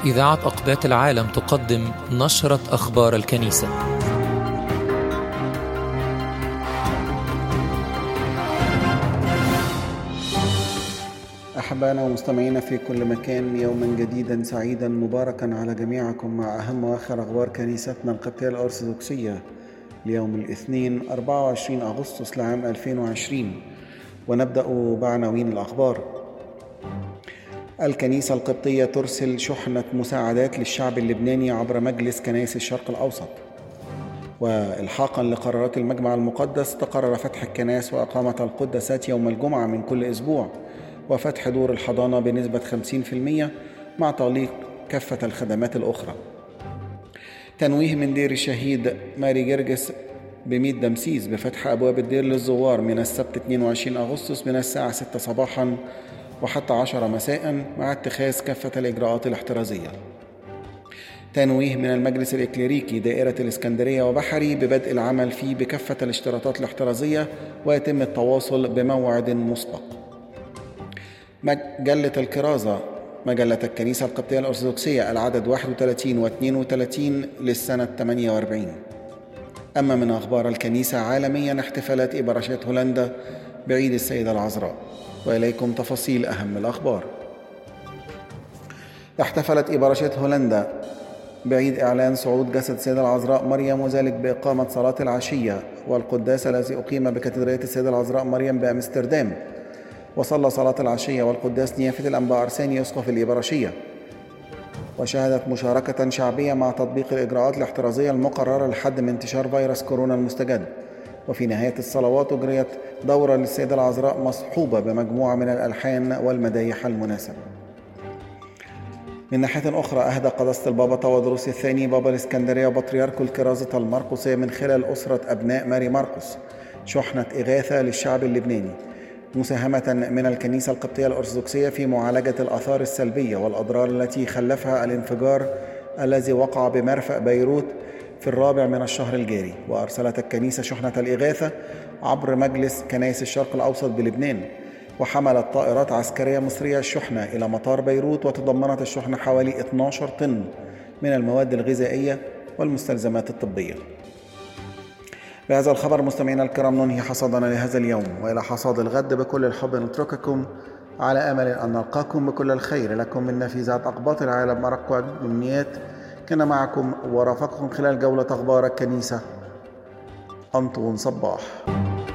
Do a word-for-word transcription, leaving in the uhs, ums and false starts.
إذاعة أقباط العالم تقدم نشرة أخبار الكنيسة. أحبائنا ومستمعينا في كل مكان، يوما جديدا سعيدا مباركا على جميعكم مع أهم وآخر أخبار كنيستنا القبطية الأرثوذكسية ليوم الاثنين أربعة وعشرين أغسطس لعام ألفين وعشرين. ونبدأ بعناوين الأخبار. الكنيسة القبطية ترسل شحنة مساعدات للشعب اللبناني عبر مجلس كنائس الشرق الأوسط. وإلحاقا لقرارات المجمع المقدس، تقرر فتح الكنائس وإقامة القداسات يوم الجمعة من كل أسبوع، وفتح دور الحضانة بنسبة خمسين بالمئة مع تغليق كافة الخدمات الأخرى. تنويه من دير الشهيد ماري جرجس بميت دمسيس بفتح أبواب الدير للزوار من السبت اثنين وعشرين أغسطس من الساعة ستة صباحا وحتى عشرة مساء مع اتخاذ كافة الإجراءات الاحترازية. تنويه من المجلس الإكليريكي دائرة الإسكندرية وبحري ببدء العمل فيه بكافة الاشتراطات الاحترازية، ويتم التواصل بموعد مسبق. مجلة الكرازة، مجلة الكنيسة القبطية الأرثوذكسية، العدد واحد وثلاثين واثنين وثلاثين للسنة ثمانية وأربعين. أما من أخبار الكنيسة عالميا، احتفالات إبراشات هولندا بعيد السيدة العذراء. وإليكم تفاصيل أهم الأخبار. احتفلت إبراشات هولندا بعيد إعلان صعود جسد السيدة العذراء مريم، وذلك بإقامة صلاة العشية والقداس الذي أقيم بكاتدرائية السيدة العذراء مريم بأمستردام. وصلى صلاة العشية والقداس نيافة الأنبا أرساني أسقف الإبراشية، وشهدت مشاركة شعبية مع تطبيق الإجراءات الاحترازية المقررة لحد من انتشار فيروس كورونا المستجد. وفي نهاية الصلوات أجريت دورة للسيدة العذراء مصحوبة بمجموعة من الألحان والمدايح المناسبة. من ناحية أخرى، أهدى قداسة البابا تودروس الثاني بابا الإسكندرية وبطريرك الكرازة المرقسية من خلال أسرة أبناء ماري مرقس شحنة إغاثة للشعب اللبناني، مساهمة من الكنيسة القبطية الأرثوذكسية في معالجة الآثار السلبية والأضرار التي خلفها الانفجار الذي وقع بمرفأ بيروت في الرابع من الشهر الجاري. وأرسلت الكنيسة شحنة الإغاثة عبر مجلس كنائس الشرق الأوسط بلبنان، وحملت طائرات عسكرية مصرية الشحنة إلى مطار بيروت، وتضمنت الشحنة حوالي اثني عشر طن من المواد الغذائية والمستلزمات الطبية. بهذا الخبر مستمعينا الكرام ننهي حصادنا لهذا اليوم، وإلى حصاد الغد بكل الحب نترككم على أمل أن نلقاكم بكل الخير. لكم من نافذات أقباط العالم أرق الأمنيات. كان معكم ورافقكم خلال جولة أخبار الكنيسة أنطون صباح.